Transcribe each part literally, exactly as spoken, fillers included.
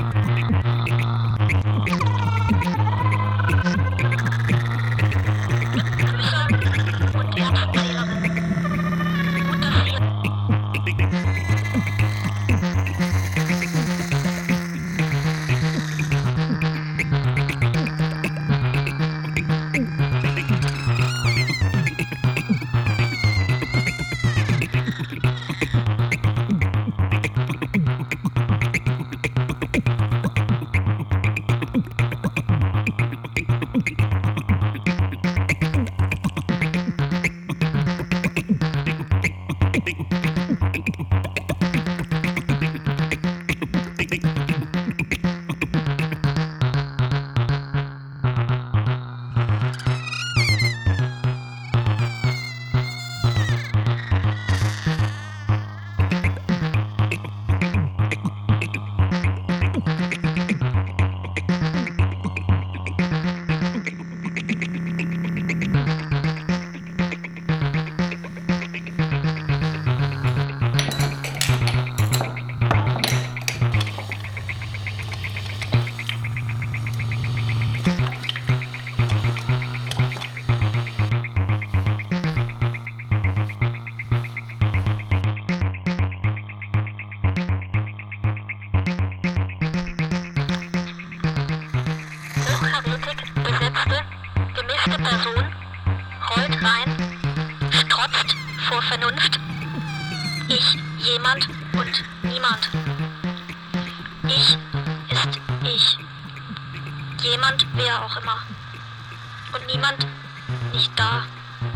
Vernunft. Ich, jemand und niemand. Ich ist ich. Jemand, wer auch immer. Und niemand nicht da.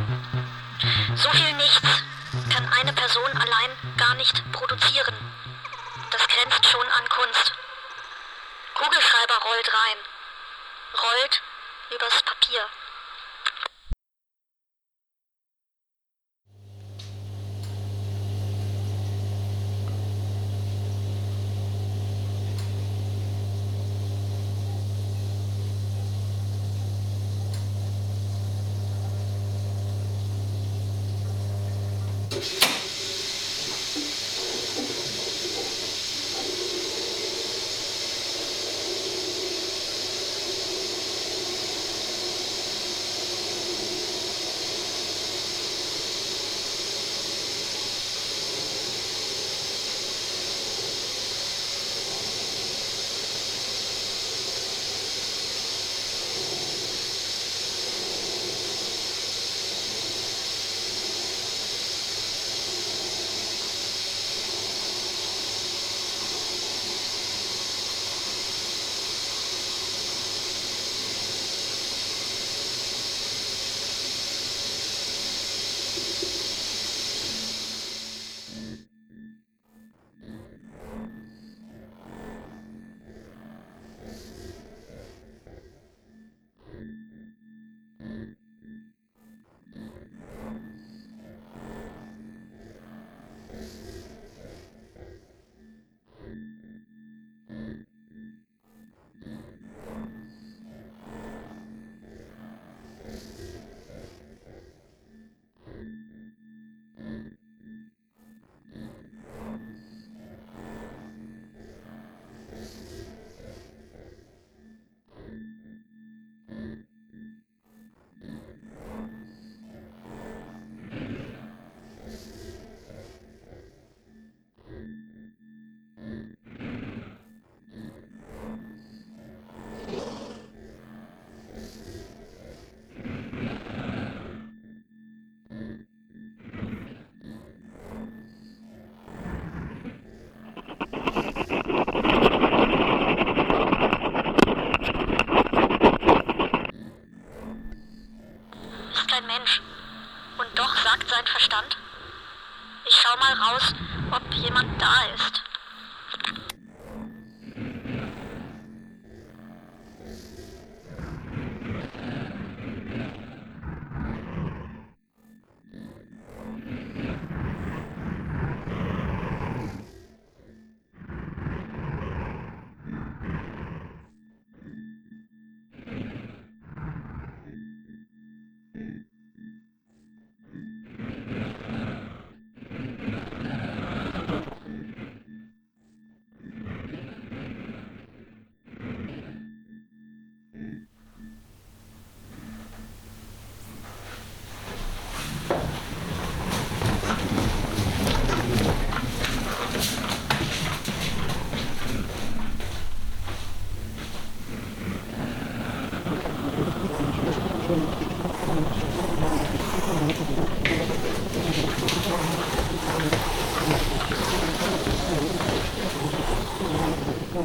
So viel Nichts kann eine Person allein gar nicht produzieren. Das grenzt schon an Kunst. Kugelschreiber rollt rein. Rollt übers Papier.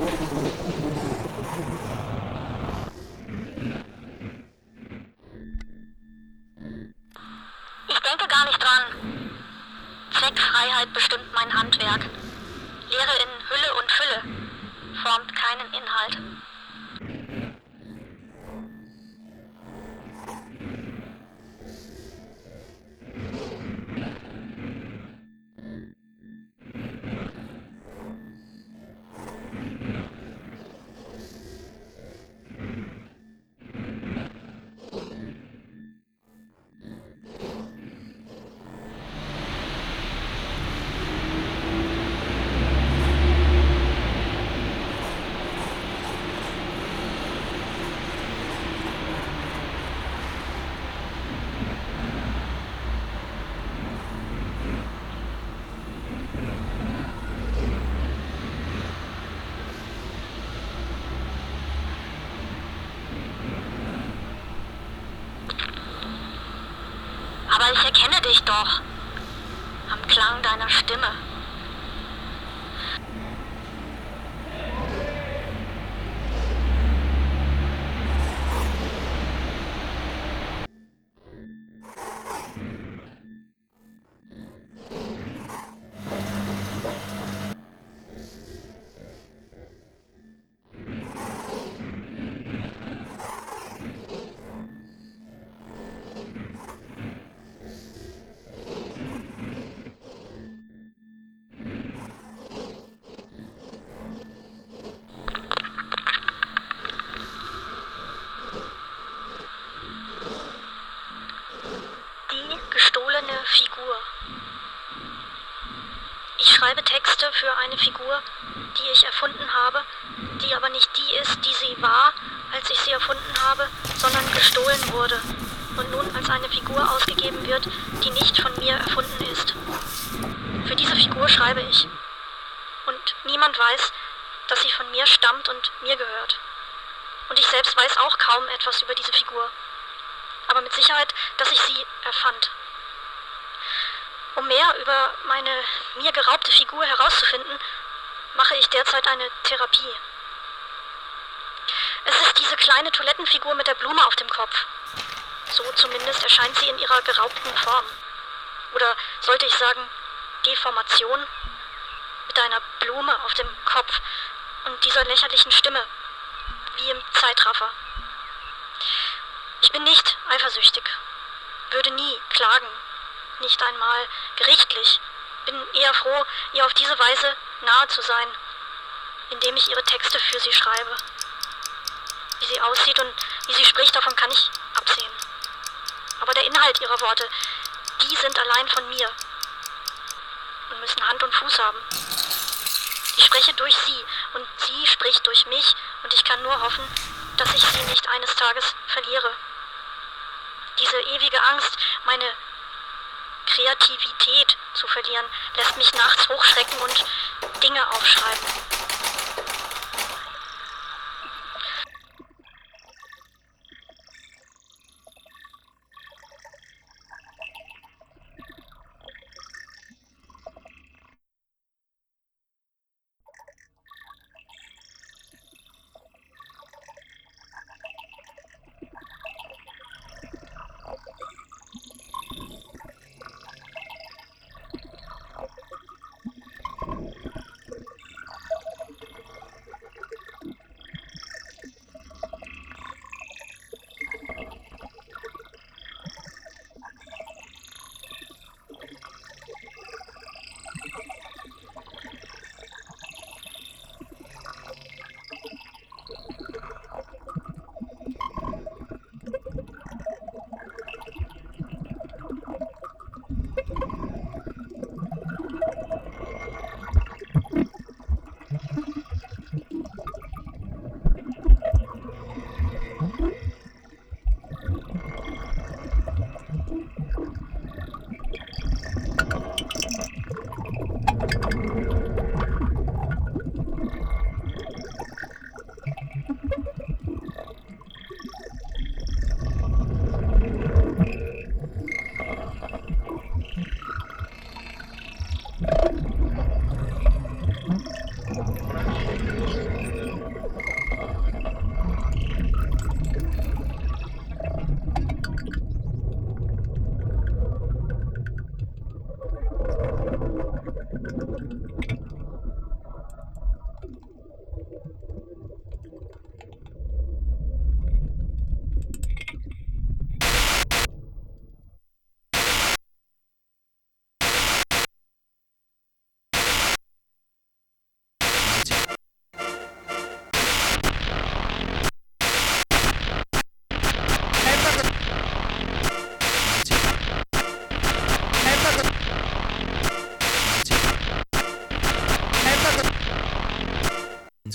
Ich denke gar nicht dran. Zweckfreiheit bestimmt mein Handwerk. Lehre in Hülle und Fülle formt keinen Inhalt. Aber ich erkenne dich doch am Klang deiner Stimme. Figur. Ich schreibe Texte für eine Figur, die ich erfunden habe, die aber nicht die ist, die sie war, als ich sie erfunden habe, sondern gestohlen wurde und nun als eine Figur ausgegeben wird, die nicht von mir erfunden ist. Für diese Figur schreibe ich. Und niemand weiß, dass sie von mir stammt und mir gehört. Und ich selbst weiß auch kaum etwas über diese Figur. Aber mit Sicherheit, dass ich sie erfand. Um mehr über meine mir geraubte Figur herauszufinden, mache ich derzeit eine Therapie. Es ist diese kleine Toilettenfigur mit der Blume auf dem Kopf. So zumindest erscheint sie in ihrer geraubten Form. Oder sollte ich sagen, Deformation, mit einer Blume auf dem Kopf und dieser lächerlichen Stimme, wie im Zeitraffer. Ich bin nicht eifersüchtig, würde nie klagen, nicht einmal gerichtlich, bin eher froh, ihr auf diese Weise nahe zu sein, indem ich ihre Texte für sie schreibe. Wie sie aussieht und wie sie spricht, davon kann ich absehen. Aber der Inhalt ihrer Worte, die sind allein von mir und müssen Hand und Fuß haben. Ich spreche durch sie und sie spricht durch mich und ich kann nur hoffen, dass ich sie nicht eines Tages verliere. Diese ewige Angst, meine Kreativität zu verlieren, lässt mich nachts hochschrecken und Dinge aufschreiben.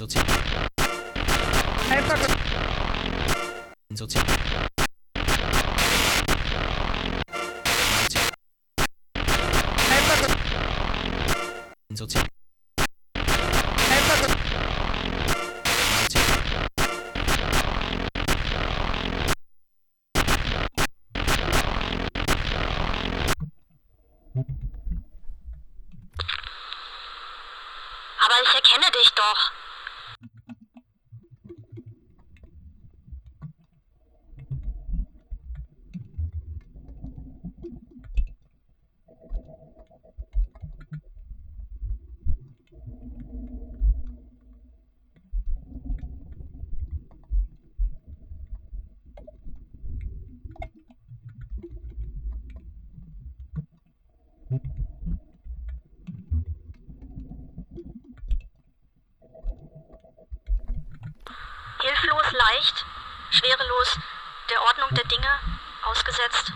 Sozial. Einfach. Sozial. Einfach. Sozial. Einfach. Aber ich erkenne dich doch. Hilflos, leicht, schwerelos, der Ordnung der Dinge ausgesetzt.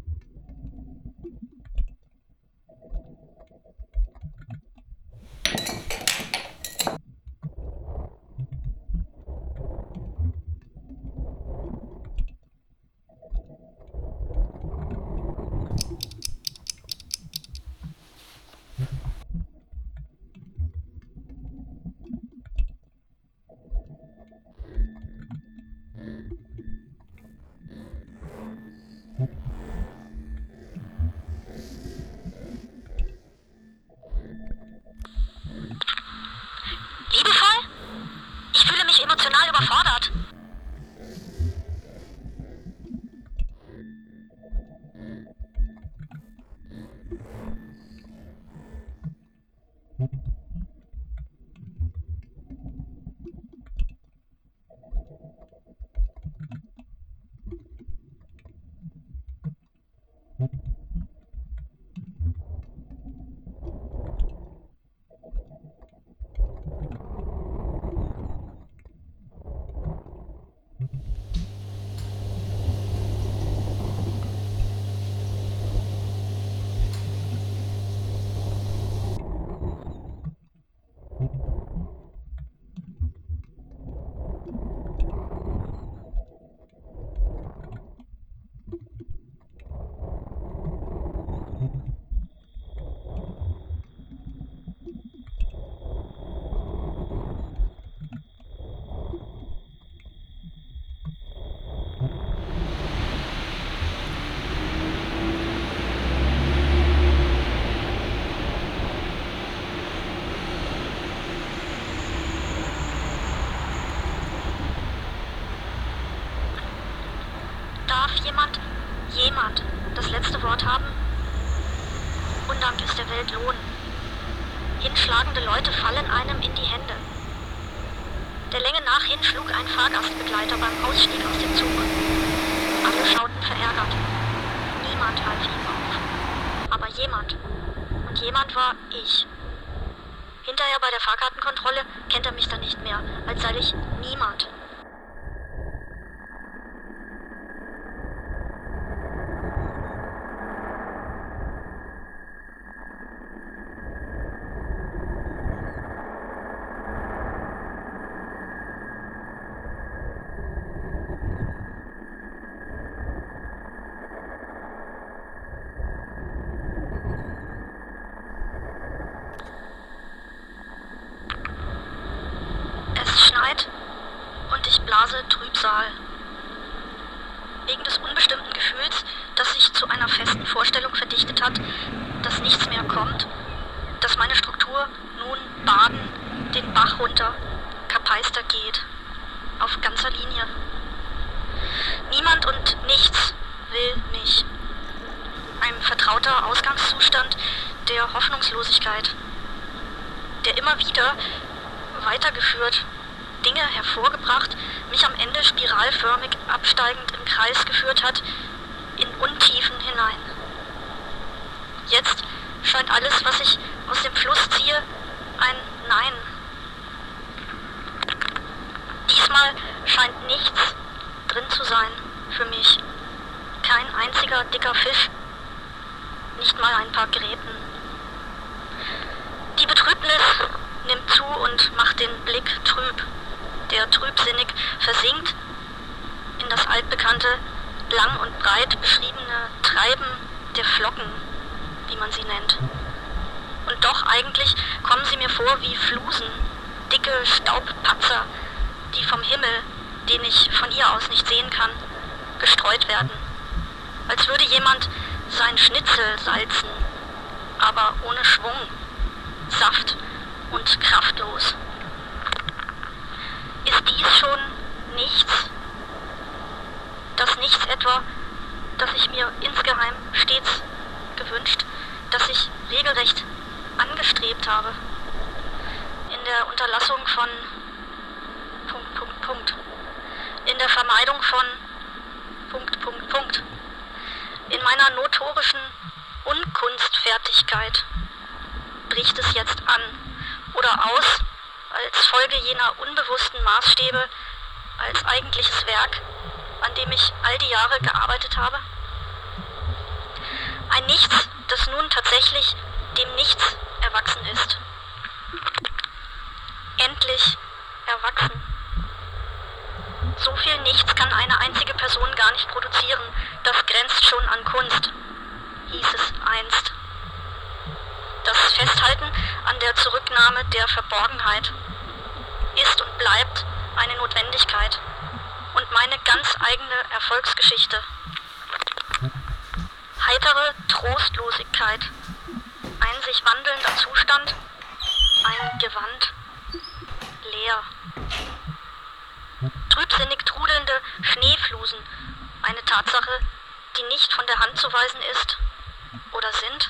Liebevoll? Ich fühle mich emotional überfordert. Darf jemand, jemand das letzte Wort haben? Undank ist der Welt Lohn. Hinschlagende Leute fallen einem in die Hände. Der Länge nach hin schlug ein Fahrgastbegleiter beim Ausstieg aus dem Zug. Alle schauten verärgert. Niemand half ihm auf. Aber jemand. Und jemand war ich. Hinterher bei der Fahrkartenkontrolle kennt er mich dann nicht mehr, als sei ich niemand. Es schneit und ich blase Trübsal. Wegen des unbestimmten Gefühls, das sich zu einer festen Vorstellung verdichtet hat, dass nichts mehr kommt, dass meine Struktur nun baden, den Bach runter, kapeister geht, auf ganzer Linie. Niemand und nichts will mich. Ein vertrauter Ausgangszustand der Hoffnungslosigkeit, der immer wieder weitergeführt, Dinge hervorgebracht, mich am Ende spiralförmig absteigend im Kreis geführt hat, in Untiefen hinein. Jetzt scheint alles, was ich aus dem Fluss ziehe, ein Nein. Diesmal scheint nichts drin zu sein für mich. Kein einziger dicker Fisch, nicht mal ein paar Gräten. Die Betrübnis nimmt zu und macht den Blick trüb. der trübsinnig versinkt in das altbekannte, lang und breit beschriebene Treiben der Flocken, wie man sie nennt. Und doch eigentlich kommen sie mir vor wie Flusen, dicke Staubpatzer, die vom Himmel, den ich von hier aus nicht sehen kann, gestreut werden. Als würde jemand sein Schnitzel salzen, aber ohne Schwung, Saft und kraftlos. Ist dies schon nichts? Das Nichts etwa, das ich mir insgeheim stets gewünscht, das ich regelrecht angestrebt habe. In der Unterlassung von Punkt, Punkt, Punkt. In der Vermeidung von Punkt, Punkt, Punkt. In meiner notorischen Unkunstfertigkeit bricht es jetzt an oder aus, als Folge jener unbewussten Maßstäbe, als eigentliches Werk, an dem ich all die Jahre gearbeitet habe. Ein Nichts, das nun tatsächlich dem Nichts erwachsen ist. Endlich erwachsen. So viel Nichts kann eine einzige Person gar nicht produzieren. Das grenzt schon an Kunst, hieß es einst. Das Festhalten an der Zurücknahme der Verborgenheit ist und bleibt eine Notwendigkeit und meine ganz eigene Erfolgsgeschichte. Heitere Trostlosigkeit, ein sich wandelnder Zustand, ein Gewand, leer. Trübsinnig trudelnde Schneeflusen, eine Tatsache, die nicht von der Hand zu weisen ist oder sind.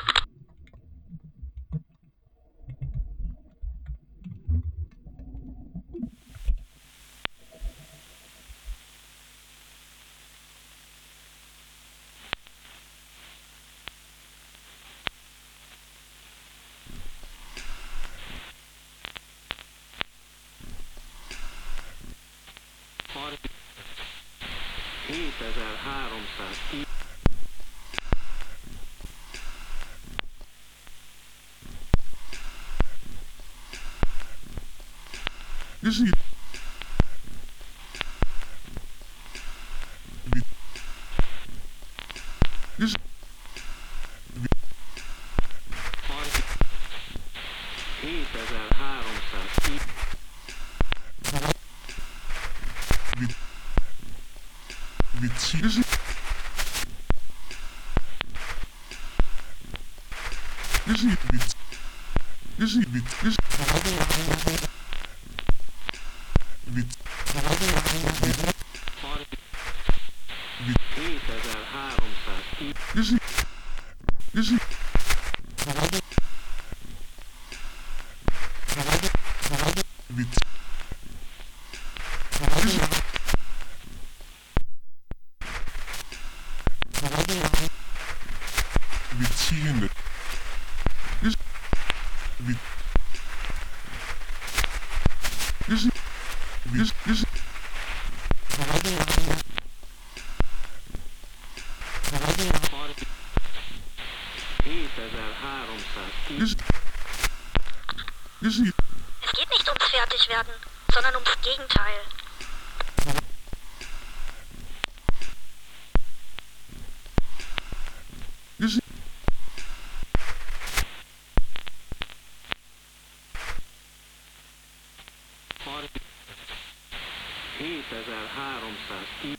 hétezer-háromszáz i. Is Is hétezer-háromszáz i. Is Is Is Is Is hétezer-háromszáz i. Is Is beziehende is is is is hétezer-háromszáz i. is is Es geht nicht ums Fertigwerden, sondern ums Gegenteil. is hétezer-háromszáz i.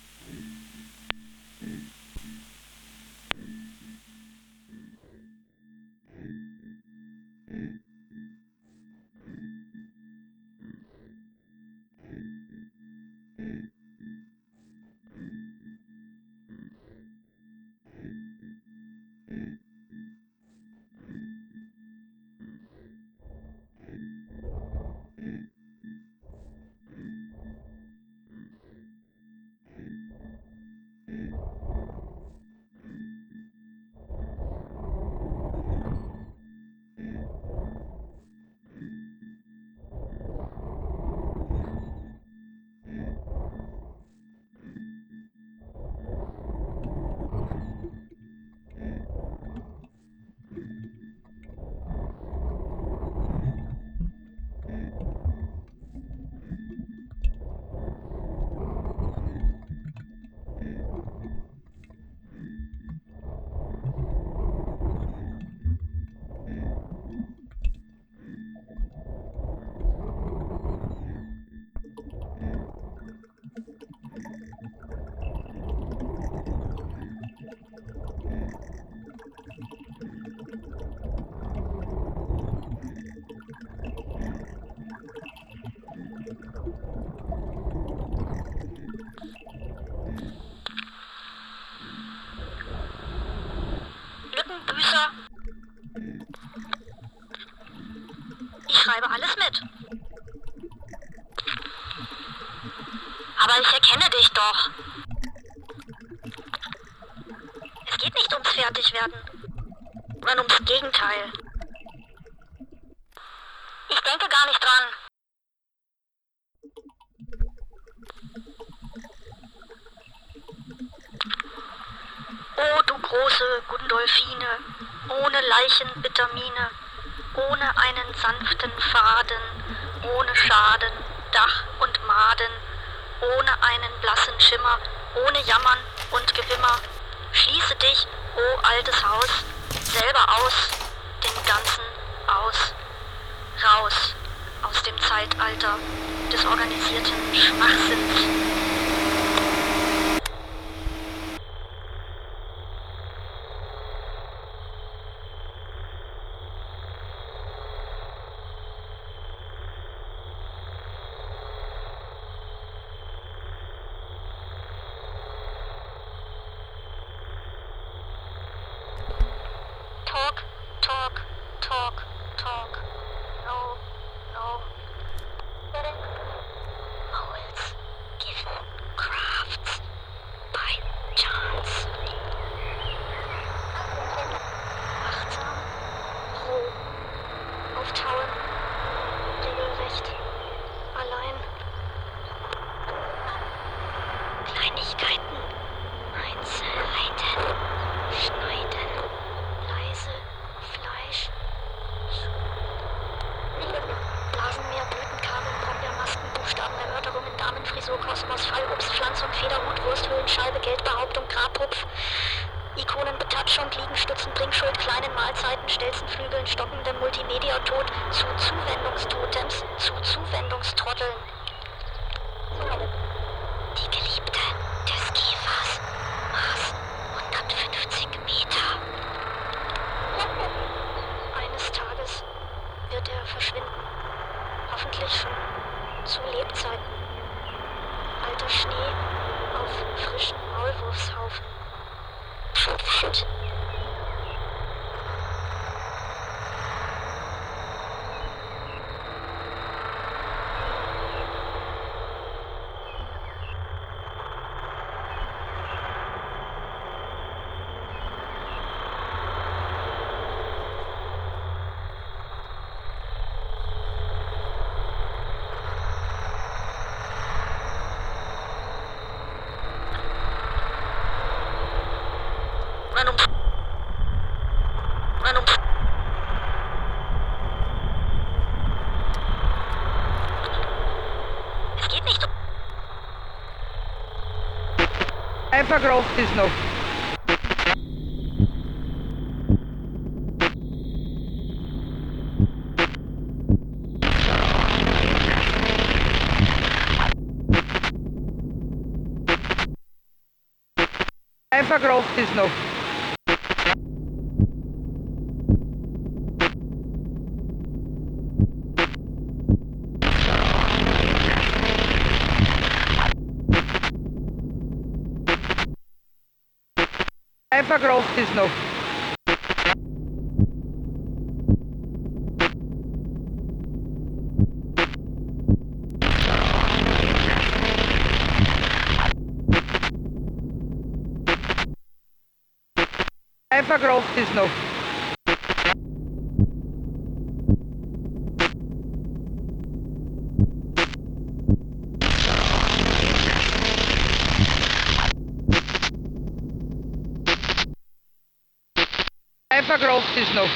Aber ich erkenne dich doch. Es geht nicht ums Fertigwerden, sondern ums Gegenteil. Ich denke gar nicht dran. Oh, du große Gundolfine, ohne Leichenbittermine, ohne einen sanften Faden, ohne Schaden, Dach und Maden, ohne einen blassen Schimmer, ohne Jammern und Gewimmer. Schließe dich, o altes Haus, selber aus, den ganzen aus. Raus aus dem Zeitalter des organisierten Schwachsinns. Talk, talk, talk, talk. No, no. Moles given crafts by chance. Achtsam, roh, auftauen, regelrecht, allein. Kleinigkeiten, Einzelheiten, schneiden, leise, Fleisch. Blasenmeer, Blütenkabel, Brombeermasken, Buchstaben, Erörterungen, Damenfrisur, Kosmos, Fallobst, Pflanz- und Federhut, Wursthöhlen, Scheibe, Geldbehauptung, Grabhupf, Ikonen, Betatschung, Liegenstützen, Bringschuld, kleinen Mahlzeiten, Stelzenflügeln, stockende Multimedia-Tod, zu Zuwendungstotems, zu Zuwendungstrotteln. Die Geliebte des Käfers, Maß hundertfünfzig Meter. Eines Tages wird er verschwinden. Hoffentlich schon zu Lebzeiten. Alter Schnee auf frischen Maulwurfshaufen. Fett. Run um. Run um. Es geht nicht um. Hypergrowth ist noch. Hypergrowth ist noch. Hypergrowth ist noch. Hypergrowth ist noch. Hypergrowth ist noch.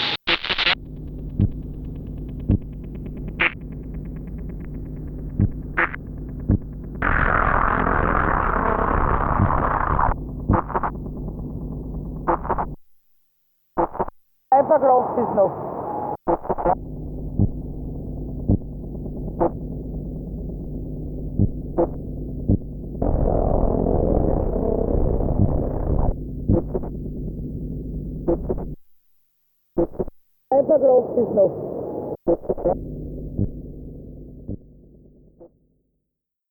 Hypergrowth ist noch. Hypergrowth ist noch.